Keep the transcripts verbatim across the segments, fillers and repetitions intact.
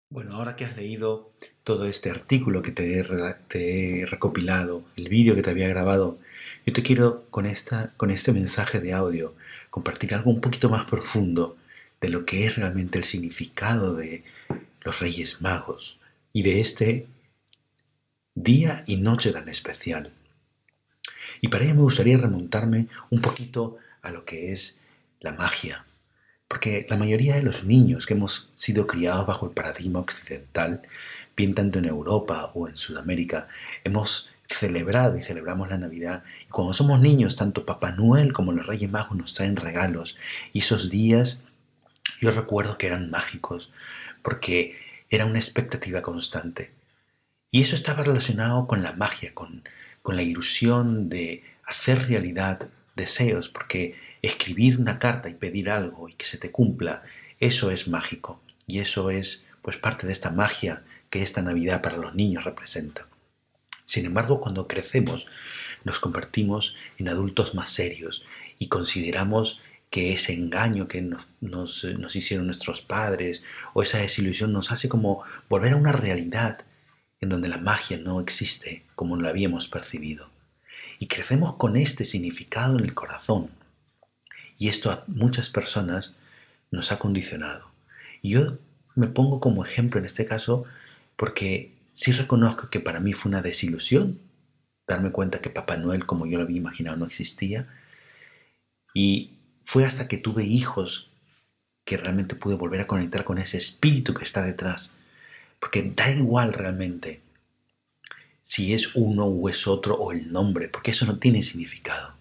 Bueno, ahora que has leído todo este artículo que te he, re- te he recopilado, el vídeo que te había grabado, yo te quiero con esta, con este mensaje de audio compartir algo un poquito más profundo de lo que es realmente el significado de los Reyes Magos y de este día y noche tan especial. Y para ello me gustaría remontarme un poquito a lo que es la magia, porque la mayoría de los niños que hemos sido criados bajo el paradigma occidental, bien tanto en Europa o en Sudamérica, hemos celebrado y celebramos la Navidad. Y cuando somos niños, tanto Papá Noel como los Reyes Magos nos traen regalos. Y esos días yo recuerdo que eran mágicos, porque era una expectativa constante. Y eso estaba relacionado con la magia, con, con la ilusión de hacer realidad deseos, porque escribir una carta y pedir algo y que se te cumpla, eso es mágico. Y eso es pues parte de esta magia que esta Navidad para los niños representa. Sin embargo, cuando crecemos, nos convertimos en adultos más serios y consideramos que ese engaño que nos, nos, nos hicieron nuestros padres o esa desilusión nos hace como volver a una realidad en donde la magia no existe como lo habíamos percibido. Y crecemos con este significado en el corazón. Y esto a muchas personas nos ha condicionado. Y yo me pongo como ejemplo en este caso porque sí reconozco que para mí fue una desilusión darme cuenta que Papá Noel como yo lo había imaginado no existía. Y fue hasta que tuve hijos que realmente pude volver a conectar con ese espíritu que está detrás. Porque da igual realmente si es uno o es otro o el nombre, porque eso no tiene significado.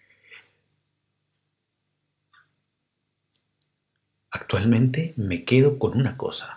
Actualmente me quedo con una cosa,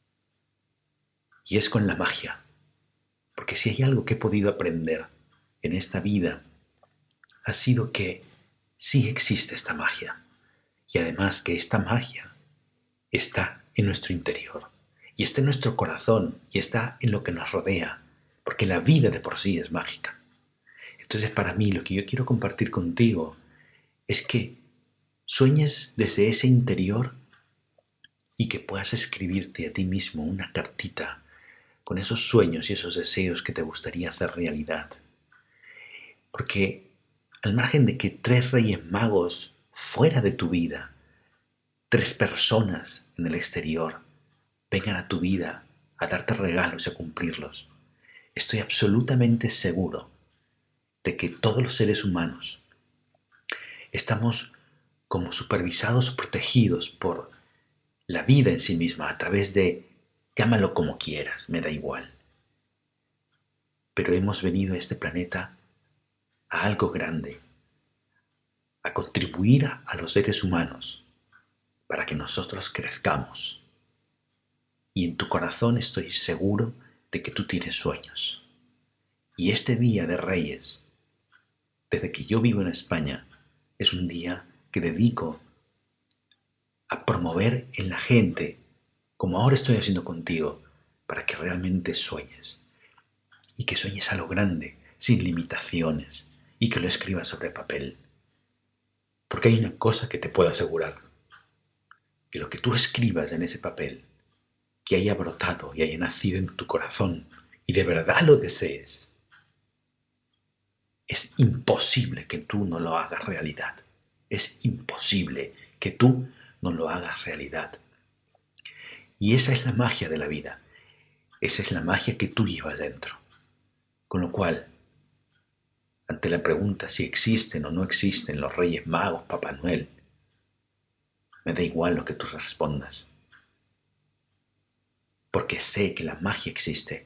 y es con la magia, porque si hay algo que he podido aprender en esta vida, ha sido que sí existe esta magia, y además que esta magia está en nuestro interior, y está en nuestro corazón, y está en lo que nos rodea, porque la vida de por sí es mágica. Entonces para mí lo que yo quiero compartir contigo es que sueñes desde ese interior y que puedas escribirte a ti mismo una cartita con esos sueños y esos deseos que te gustaría hacer realidad. Porque al margen de que tres reyes magos fuera de tu vida, tres personas en el exterior, vengan a tu vida a darte regalos y a cumplirlos, estoy absolutamente seguro de que todos los seres humanos estamos como supervisados o protegidos por la vida en sí misma a través de, llámalo como quieras, me da igual. Pero hemos venido a este planeta a algo grande, a contribuir a los seres humanos para que nosotros crezcamos. Y en tu corazón estoy seguro de que tú tienes sueños. Y este día de Reyes, desde que yo vivo en España, es un día que dedico a promover en la gente, como ahora estoy haciendo contigo, para que realmente sueñes. Y que sueñes a lo grande, sin limitaciones, y que lo escribas sobre papel. Porque hay una cosa que te puedo asegurar, que lo que tú escribas en ese papel, que haya brotado y haya nacido en tu corazón, y de verdad lo desees, es imposible que tú no lo hagas realidad. Es imposible que tú no lo hagas realidad. Y esa es la magia de la vida. Esa es la magia que tú llevas dentro. Con lo cual, ante la pregunta si existen o no existen los Reyes Magos, Papá Noel, me da igual lo que tú respondas. Porque sé que la magia existe.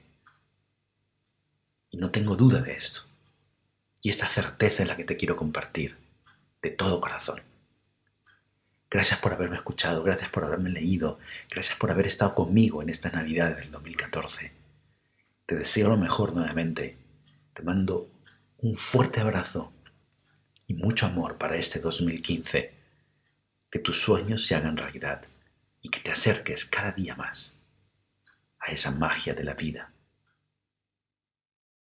Y no tengo duda de esto. Y esta certeza es la que te quiero compartir, de todo corazón. Gracias por haberme escuchado, gracias por haberme leído, gracias por haber estado conmigo en esta Navidad del dos mil catorce. Te deseo lo mejor nuevamente. Te mando un fuerte abrazo y mucho amor para este dos mil quince. Que tus sueños se hagan realidad y que te acerques cada día más a esa magia de la vida.